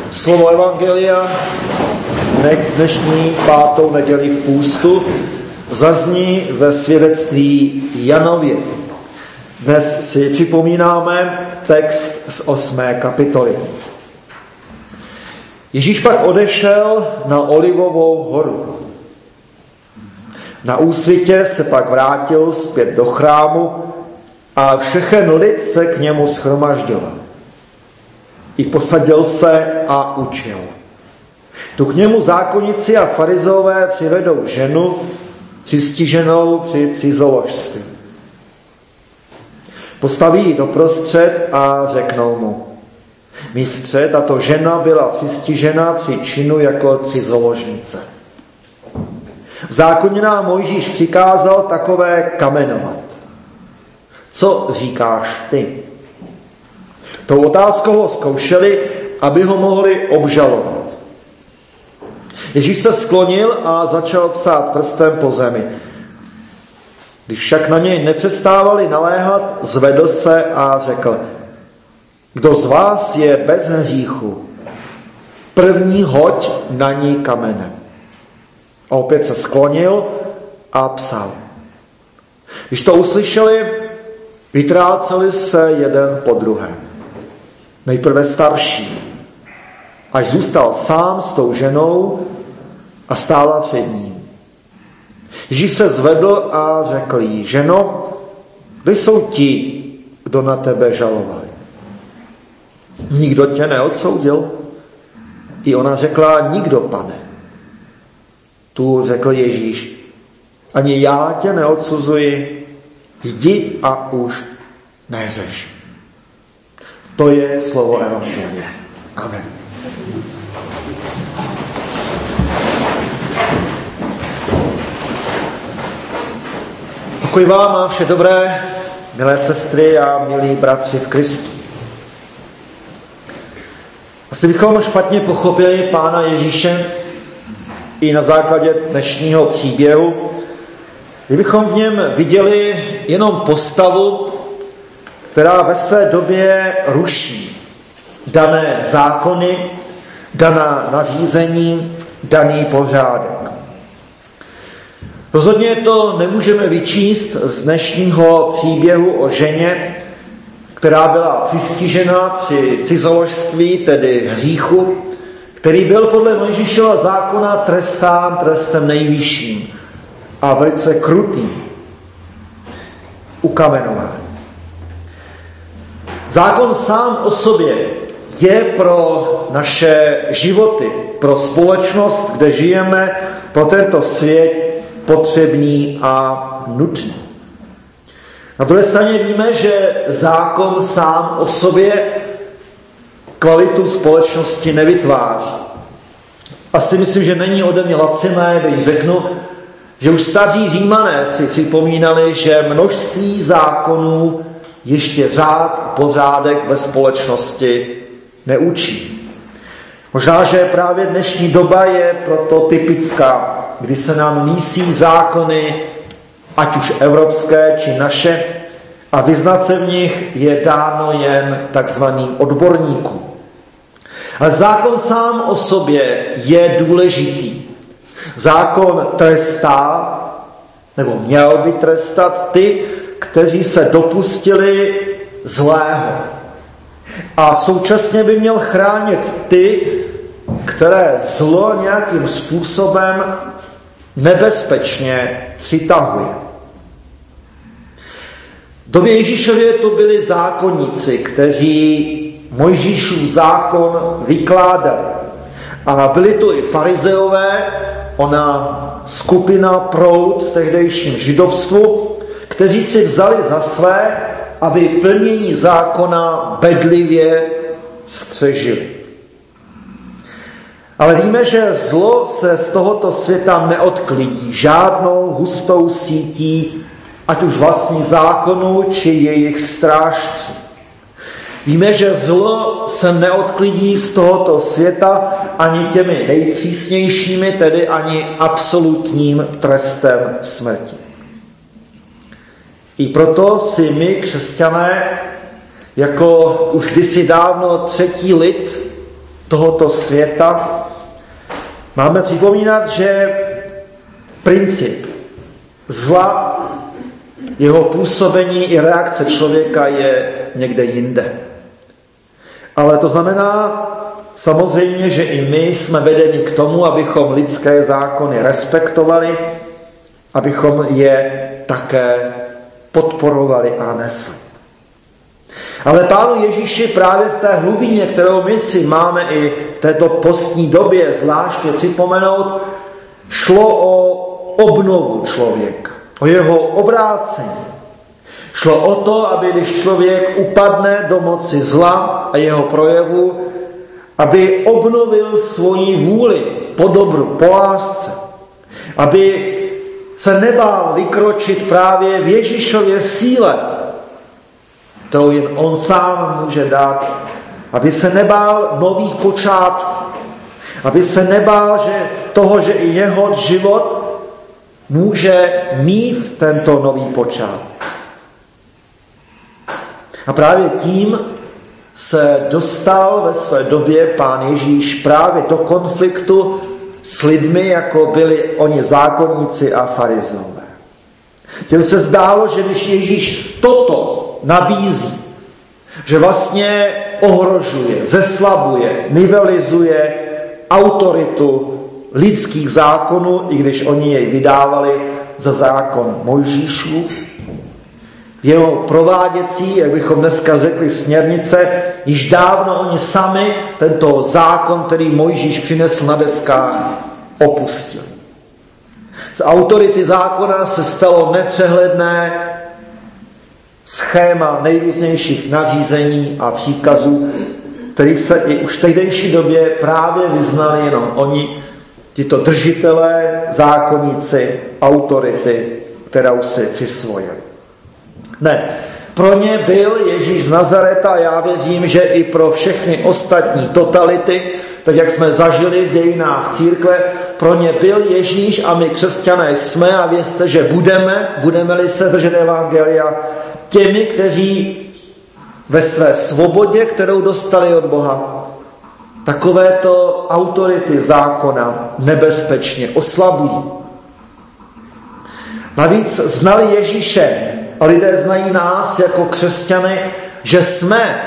Slovo evangelia dnešní 5. neděli v půstu zazní ve svědectví Janově. Dnes si připomínáme text z 8. kapitoly. Ježíš pak odešel na Olivovou horu. Na úsvitě se pak vrátil zpět do chrámu a všechen lid se k němu shromažďoval. I posadil se a učil. Tu k němu zákonníci a farizeové přivedou ženu přistiženou při cizoložství. Postaví ji doprostřed a řeknou mu: Mistře, tato žena byla přistižena při činu jako cizoložnice. V zákoně nám Mojžíš přikázal takové kamenovat. Co říkáš ty? Tou otázkou ho zkoušeli, aby ho mohli obžalovat. Ježíš se sklonil a začal psát prstem po zemi. Když však na něj nepřestávali naléhat, zvedl se a řekl: Kdo z vás je bez hříchu, první hoď na ní kamenem. A opět se sklonil a psal. Když to uslyšeli, vytráceli se jeden po druhém. Nejprve starší, až zůstal sám s tou ženou a stála před ním. Ježíš se zvedl a řekl jí: Ženo, kde jsou ti, kdo na tebe žalovali? Nikdo tě neodsoudil? I ona řekla: Nikdo, pane. Tu řekl Ježíš: Ani já tě neodsuzuji, jdi a už neřeš. To je slovo evangelia. Amen. Pokoj vám a vše dobré, milé sestry a milí bratři v Kristu. Asi bychom špatně pochopili Pána Ježíše i na základě dnešního příběhu, kdybychom v něm viděli jenom postavu, která ve své době ruší dané zákony, daná nařízení, daný pořádek. Rozhodně to nemůžeme vyčíst z dnešního příběhu o ženě, která byla přistižena při cizoložství, tedy hříchu, který byl podle Mojžíšova zákona trestán trestem nejvyšším a velice krutým, ukamenován. Zákon sám o sobě je pro naše životy, pro společnost, kde žijeme, pro tento svět potřebný a nutný. Na druhé straně víme, že zákon sám o sobě kvalitu společnosti nevytváří. Asi myslím, že není ode mě laciné, když řeknu, že už staří Římané si připomínali, že množství zákonů ještě řád a pořádek ve společnosti neučí. Možná, že právě dnešní doba je proto typická, kdy se nám mísí zákony, ať už evropské či naše, a vyznat se v nich je dáno jen takzvaným odborníkům. Ale zákon sám o sobě je důležitý. Zákon trestá, nebo měl by trestat ty, kteří se dopustili zlého. A současně by měl chránit ty, které zlo nějakým způsobem nebezpečně přitahuje. V době Ježíšově to byli zákonníci, kteří Mojžíšův zákon vykládali. A byli to i farizeové, ona skupina, proud v tehdejším židovstvu, kteří si vzali za své, aby plnění zákona bedlivě střežili. Ale víme, že zlo se z tohoto světa neodklidí žádnou hustou sítí, ať už vlastních zákonů, či jejich strážců. Víme, že zlo se neodklidí z tohoto světa ani těmi nejpřísnějšími, tedy ani absolutním trestem smrti. I proto si my, křesťané, jako už kdysi dávno třetí lid, tohoto světa, máme připomínat, že princip zla, jeho působení i reakce člověka je někde jinde. Ale to znamená samozřejmě, že i my jsme vedeni k tomu, abychom lidské zákony respektovali, abychom je také podporovali a nesli. Ale Pánu Ježíši právě v té hlubině, kterou my si máme i v této postní době zvláště připomenout, šlo o obnovu člověka, o jeho obrácení. Šlo o to, aby když člověk upadne do moci zla a jeho projevu, aby obnovil svoji vůli po dobru, po lásce. Aby se nebál vykročit právě v Ježíšově síle, kterou jen on sám může dát. Aby se nebál nových počátků. Aby se nebál že i jeho život může mít tento nový počátek. A právě tím se dostal ve své době Pán Ježíš právě do konfliktu s lidmi, jako byli oni zákonníci a farizeové. Těm se zdálo, že když Ježíš toto nabízí, že vlastně ohrožuje, zeslabuje, nivelizuje autoritu lidských zákonů, i když oni jej vydávali za zákon Mojžíšův, jeho prováděcí, jak bychom dneska řekli, směrnice, již dávno oni sami tento zákon, který Mojžíš přinesl na deskách, opustili. Z autority zákona se stalo nepřehledné schéma nejrůznějších nařízení a příkazů, kterých se i už v tehdejší době právě vyznali jenom oni, tito držitelé, zákonníci, autority, kterou si přisvojili. Ne, pro ně byl Ježíš z Nazareta a já věřím, že i pro všechny ostatní totality, tak jak jsme zažili v dějinách církve, pro ně byl Ježíš a my křesťané jsme a věřte, že budeme-li se držet evangelia, těmi, kteří ve své svobodě, kterou dostali od Boha, takovéto autority zákona nebezpečně oslabují. Navíc znali Ježíše a lidé znají nás jako křesťany, že jsme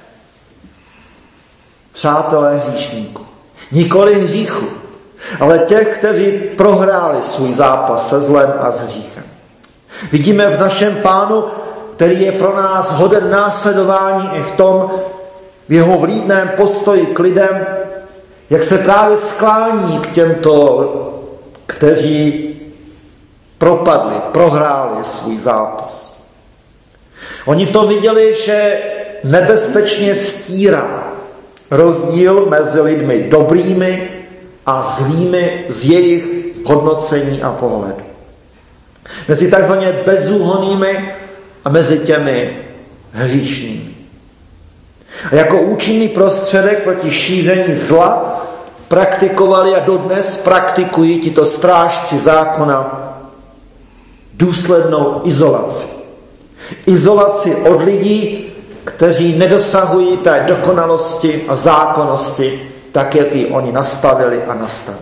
přátelé hříšníků. Nikoli hříchu, ale těch, kteří prohráli svůj zápas se zlem a s hříchem. Vidíme v našem Pánu, který je pro nás hoden následování i v tom, v jeho vlídném postoji k lidem, jak se právě sklání k těmto, kteří propadli, prohráli svůj zápas. Oni v tom viděli, že nebezpečně stírá rozdíl mezi lidmi dobrými a zlými z jejich hodnocení a pohledu. Mezi takzvaně bezúhonnými a mezi těmi hříšnými. A jako účinný prostředek proti šíření zla praktikovali a dodnes praktikují tito strážci zákona důslednou izolaci. Izolaci od lidí, kteří nedosahují té dokonalosti a zákonnosti, tak jak ji oni nastavili a nastavují.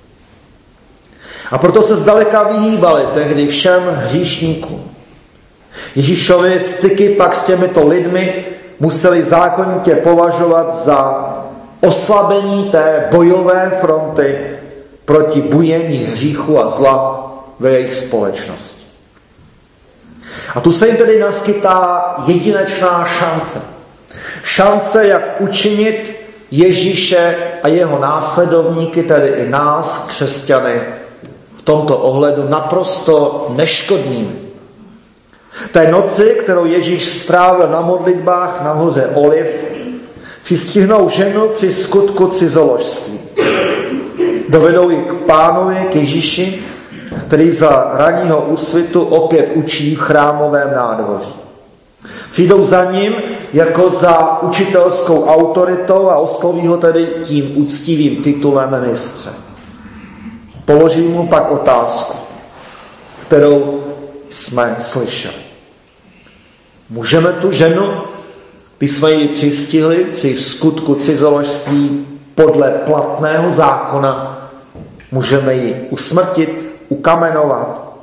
A proto se zdaleka vyhýbali tehdy všem hříšníkům. Ježíšovy styky pak s těmito lidmi museli zákonitě považovat za oslabení té bojové fronty proti bujení hříchu a zla ve jejich společnosti. A tu se jim tedy naskytá jedinečná šance. Šance, jak učinit Ježíše a jeho následovníky, tedy i nás, křesťany, v tomto ohledu naprosto neškodnými. Té noci, kterou Ježíš strávil na modlitbách na hoře Oliv, přistihnou ženu při skutku cizoložství. Dovedou ji k Pánovi, k Ježíši, který za ranního úsvitu opět učí v chrámovém nádvoří. Přijdou za ním jako za učitelskou autoritou a osloví ho tedy tím úctivým titulem mistře. Položí mu pak otázku, kterou jsme slyšeli. Můžeme tu ženu, když jsme ji přistihli při skutku cizoložství, podle platného zákona, můžeme ji usmrtit, ukamenovat.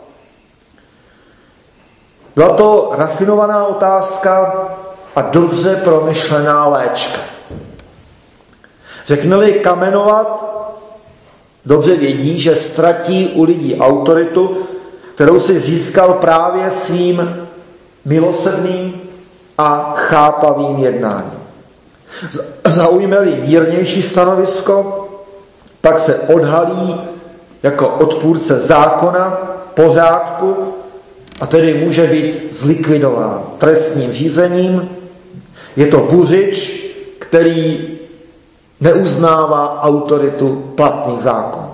Byla to rafinovaná otázka a dobře promyšlená léčka. Řekne-li kamenovat, dobře vědí, že ztratí u lidí autoritu, kterou si získal právě svým milosrdným a chápavým jednáním. Zaujme-li mírnější stanovisko, pak se odhalí jako odpůrce zákona, pořádku a tedy může být zlikvidován trestním řízením. Je to buřič, který neuznává autoritu platných zákonů.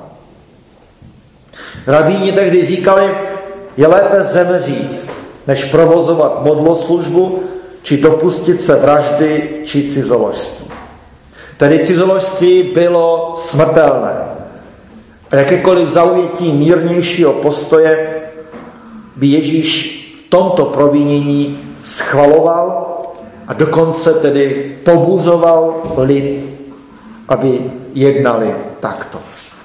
Rabíni tehdy říkali, je lépe zemřít, než provozovat modloslužbu, či dopustit se vraždy, či cizoložství. Tedy cizoložství bylo smrtelné. A jakékoliv zaujetí mírnějšího postoje by Ježíš v tomto provinění schvaloval a dokonce tedy pobuřoval lid, aby jednali takto.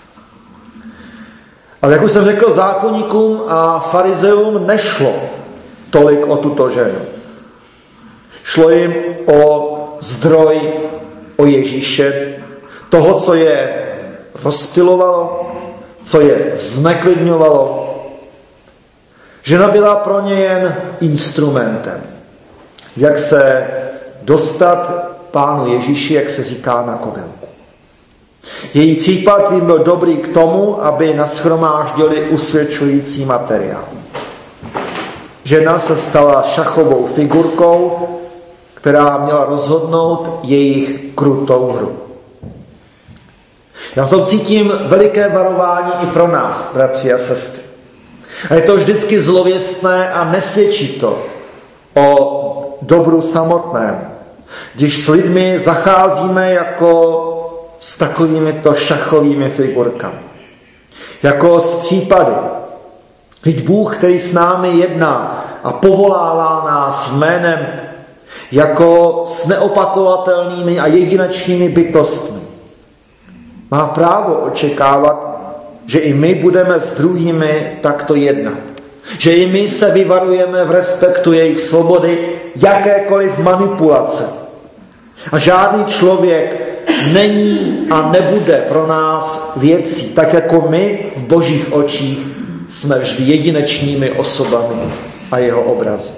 Ale jak už jsem řekl, zákonníkům a farizeům nešlo tolik o tuto ženu. Šlo jim o zdroj, o Ježíše, toho, co je rozptylovalo, co je zneklidňovalo. Žena byla pro ně jen instrumentem, jak se dostat Pánu Ježíši, jak se říká, na kodelku. Její případ jim byl dobrý k tomu, aby nashromáždili usvědčující materiál. Žena se stala šachovou figurkou, která měla rozhodnout jejich krutou hru. Já v tom cítím veliké varování i pro nás, bratři a sestry. A je to vždycky zlověstné a nesvědčí to o dobru samotném, když s lidmi zacházíme jako s takovýmito šachovými figurkami. Jako s případy. Vždyť Bůh, který s námi jedná a povolává nás jménem jako s neopakovatelnými a jedinečnými bytostmi, má právo očekávat, že i my budeme s druhými takto jednat. Že i my se vyvarujeme v respektu jejich svobody jakékoliv manipulace. A žádný člověk není a nebude pro nás věcí, tak jako my v Božích očích jsme vždy jedinečnými osobami a jeho obrazy.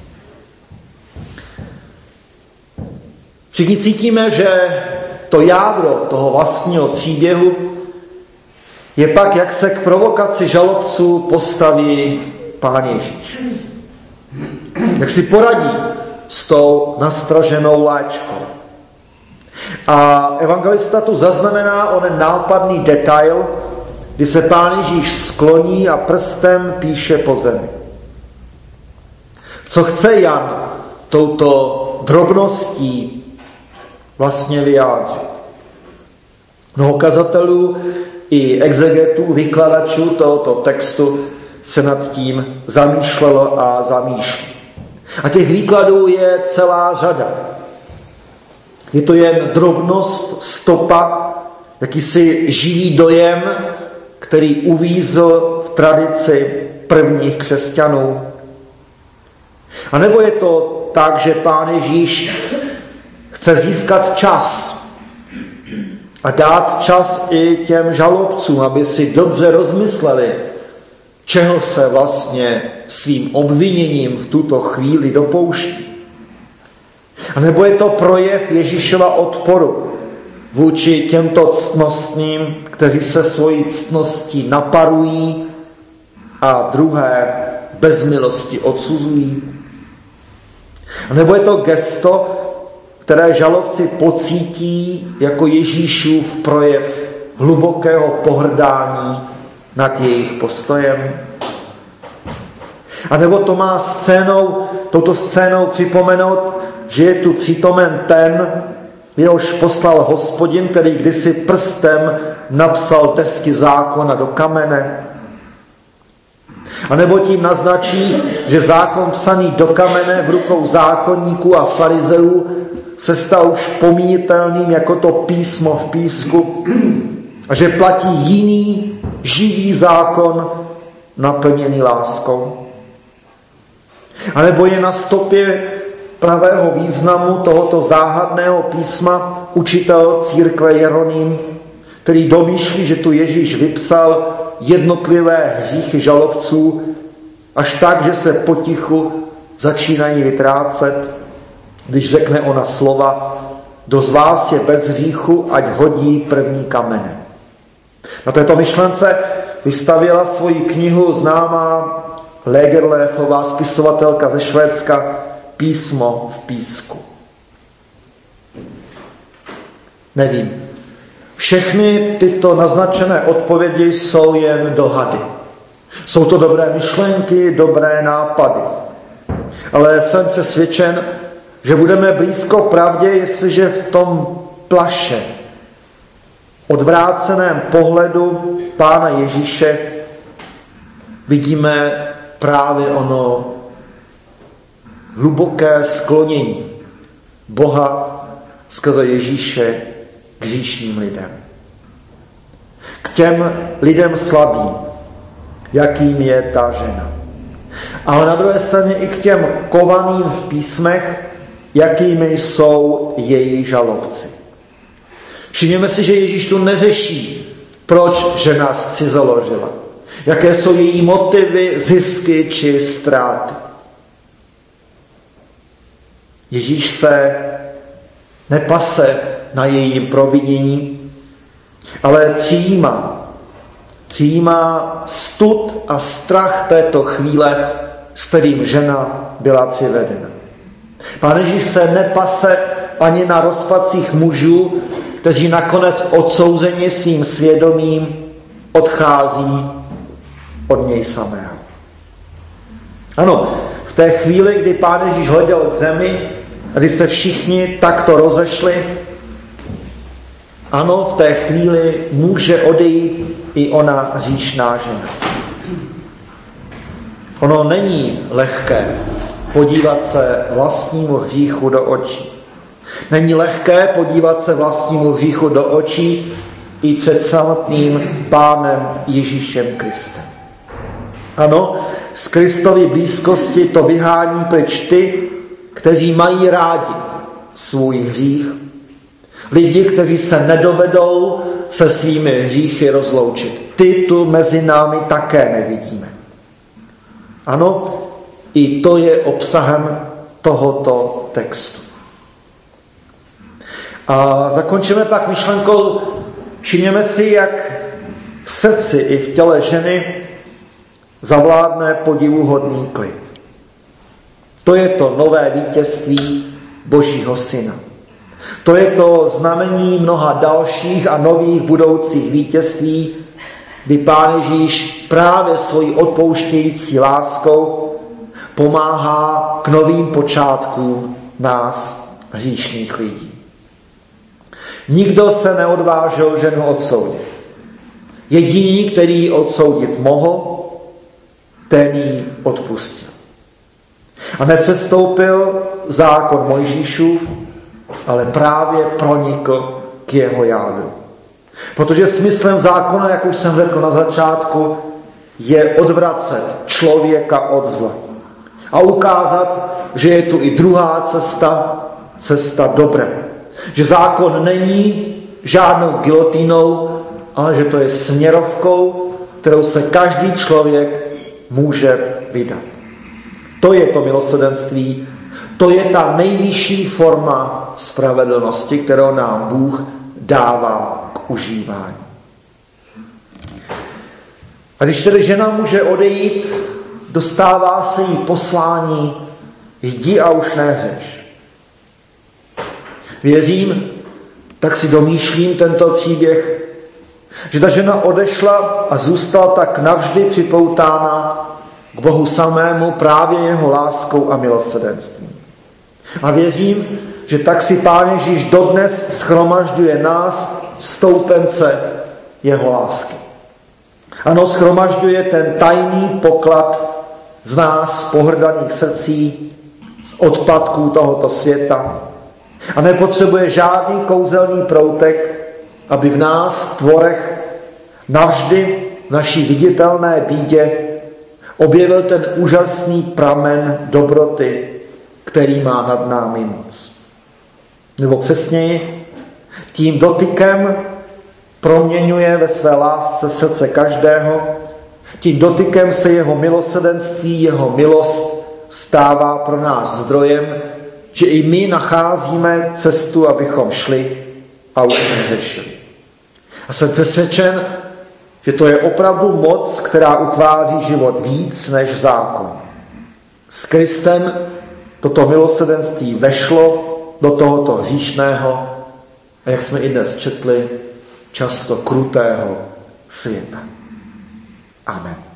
Všichni cítíme, že to jádro toho vlastního příběhu je pak, jak se k provokaci žalobců postaví Pán Ježíš. Jak si poradí s tou nastraženou léčkou. A evangelista tu zaznamená onen nápadný detail, kdy se Pán Ježíš skloní a prstem píše po zemi. Co chce Jan touto drobností vlastně vyjádřit? Mnoho kazatelů i exegetů, vykladačů tohoto textu se nad tím zamýšlelo a zamýšlí. A těch výkladů je celá řada. Je to jen drobnost, stopa, jakýsi živý dojem, který uvízl v tradici prvních křesťanů. A nebo je to tak, že Pán Ježíš chce získat čas a dát čas i těm žalobcům, aby si dobře rozmysleli, čeho se vlastně svým obviněním v tuto chvíli dopouští. A nebo je to projev Ježíšova odporu vůči těmto ctnostným, kteří se svojí ctností naparují a druhé bez milosti odsuzují. A nebo je to gesto, které žalobci pocítí jako Ježíšův projev hlubokého pohrdání nad jejich postojem. A nebo to má touto scénou připomenout, že je tu přítomen ten, jehož poslal Hospodin, který kdysi prstem napsal desky zákona do kamene. A nebo tím naznačí, že zákon psaný do kamene v rukou zákonníků a farizeů se stal už pomíjitelným jako to písmo v písku a že platí jiný živý zákon naplněný láskou? A nebo je na stopě pravého významu tohoto záhadného písma učitel církve Jeroným, který domýšlí, že tu Ježíš vypsal jednotlivé hříchy žalobců až tak, že se potichu začínají vytrácet, když řekne ona slova: kdo z vás je bez hříchu, ať hodí první kamene. Na této myšlence vystavěla svoji knihu známá Lagerlöfová spisovatelka ze Švédska Písmo v písku. Nevím. Všechny tyto naznačené odpovědi jsou jen dohady. Jsou to dobré myšlenky, dobré nápady. Ale jsem přesvědčen, že budeme blízko pravdě, jestliže v tom plaše, odvráceném pohledu Pána Ježíše vidíme právě ono hluboké sklonění Boha skrze Ježíše k hříšným lidem. K těm lidem slabým, jakým je ta žena. Ale na druhé straně i k těm kovaným v písmech, jakými jsou její žalobci. Všimněme si, že Ježíš tu neřeší, proč žena zcizoložila. Jaké jsou její motivy, zisky či ztráty. Ježíš se nepase na jejím provinění, ale přijímá stud a strach této chvíle, s kterým žena byla přivedena. Pán Ježíš se nepase ani na rozpacích mužů, kteří nakonec odsouzeni svým svědomím odchází od něj samého. Ano, v té chvíli, kdy Pán Ježíš hleděl k zemi, kdy se všichni takto rozešli, ano, v té chvíli může odejít i ona hříšná žena. Ono není lehké podívat se vlastnímu hříchu do očí. Není lehké podívat se vlastnímu hříchu do očí i před samotným Pánem Ježíšem Kristem. Ano, z Kristovy blízkosti to vyhání pryč ty, kteří mají rádi svůj hřích. Lidi, kteří se nedovedou se svými hříchy rozloučit. Ty tu mezi námi také nevidíme. Ano, i to je obsahem tohoto textu. A zakončíme pak myšlenkou, všimněme si, jak v srdci i v těle ženy zavládne podivuhodný klid. To je to nové vítězství Božího Syna. To je to znamení mnoha dalších a nových budoucích vítězství, kdy Pán Ježíš právě svojí odpouštějící láskou pomáhá k novým počátkům nás, hříšných lidí. Nikdo se neodvážil ženu odsoudit. Jediný, který ji odsoudit mohl, ten ji odpustil. A nepřestoupil zákon Mojžíšův, ale právě pronikl k jeho jádru. Protože smyslem zákona, jak už jsem řekl na začátku, je odvracet člověka od zla. A ukázat, že je tu i druhá cesta, cesta dobré. Že zákon není žádnou gilotínou, ale že to je směrovkou, kterou se každý člověk může vydat. To je to milosrdenství, to je ta nejvyšší forma spravedlnosti, kterou nám Bůh dává k užívání. A když tedy žena může odejít, dostává se jí poslání: jdi a už nehřeš. Věřím, tak si domýšlím tento příběh, že ta žena odešla a zůstala tak navždy připoutána k Bohu samému právě jeho láskou a milosrdenstvím. A věřím, že tak si Pán Ježíš dodnes shromažďuje nás, stoupence jeho lásky. Ano, shromažďuje ten tajný poklad z nás pohrdaných srdcí, z odpadků tohoto světa, A nepotřebuje žádný kouzelný proutek, aby v nás, tvorech, navždy v naší viditelné bídě objevil ten úžasný pramen dobroty, který má nad námi moc. Nebo přesněji, tím dotykem proměňuje ve své lásce srdce každého, tím dotykem se jeho milosrdenství, jeho milost stává pro nás zdrojem, že i my nacházíme cestu, abychom šli a už neřešili. A jsem přesvědčen, že to je opravdu moc, která utváří život víc než zákon. S Kristem toto milosrdenství vešlo do tohoto hříšného a jak jsme i dnes četli, často krutého světa. Amen.